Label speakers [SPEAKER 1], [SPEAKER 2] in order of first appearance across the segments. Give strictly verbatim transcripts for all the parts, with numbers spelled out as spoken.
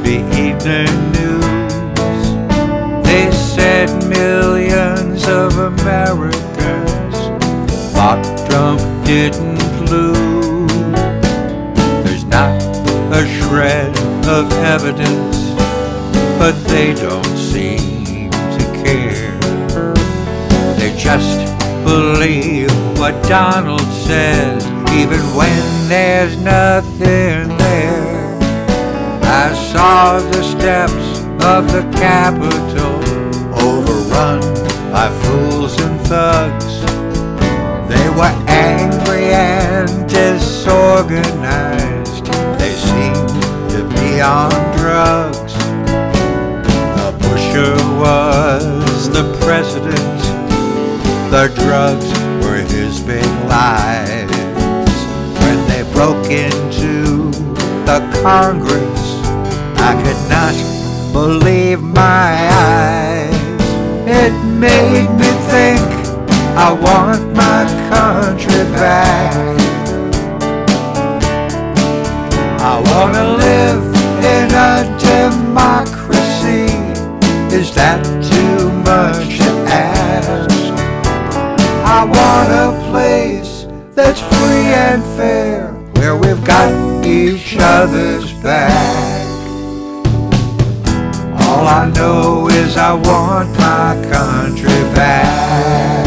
[SPEAKER 1] the evening news. They said millions of Americans thought Trump didn't lose. There's not a shred of evidence, but they don't seem to care. They just believe what Donald says, even when there's nothing there. I saw the steps of the Capitol overrun by fools and thugs. They were angry and disorganized. They seemed to be on drugs. The pusher was the president. The drugs were his big lies. When they broke into the Congress, I could not believe my eyes. It made me think I want my country back. I want to live in a democracy. Is that too much to ask? I want a place that's free and fair, where we've got each other's back. All I know is I want my country back.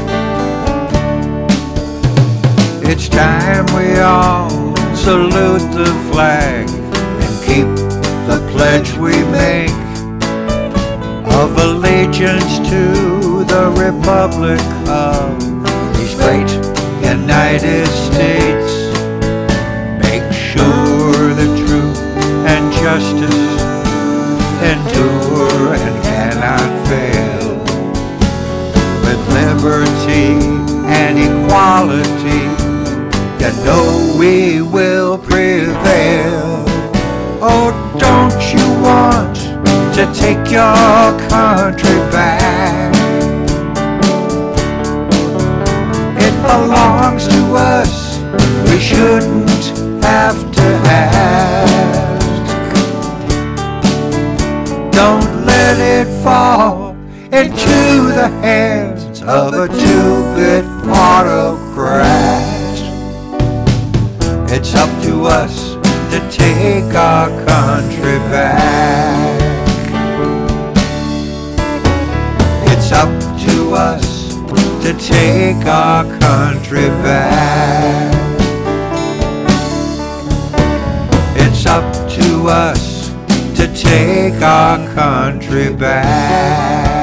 [SPEAKER 1] It's time we all salute the flag and keep the pledge we make of allegiance to the Republic of these great United States. Make sure the truth and justice endure and cannot fail. With liberty and equality, you know we will prevail. Oh, don't you want to take your country back? It belongs to us. We shouldn't have to ask. Don't let it fall into the hands of a two-bit autocrat. It's up to us to take our country back. It's up to us to take our country back. It's up to us to take our country back.